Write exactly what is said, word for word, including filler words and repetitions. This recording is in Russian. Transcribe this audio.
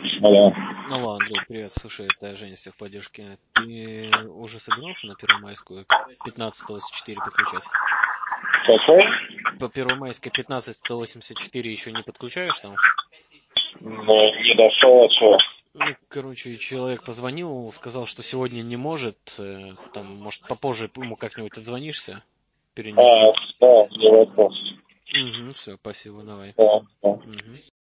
Алло. Алло, Андрей, привет. Слушай, это Женя с техподдержки. Ты уже собирался на Первомайскую пятнадцать сто восемьдесят четыре подключать? Какой? По Первомайской пятнадцать сто восемьдесят четыре еще не подключаешь там? Ну, не дошел от чего. Ну, короче, человек позвонил, сказал, что сегодня не может. э, Там, может, попозже ему как-нибудь отзвонишься, А, перенесут. да, не вопрос. Угу, все, спасибо, давай. Да, да. Мгм.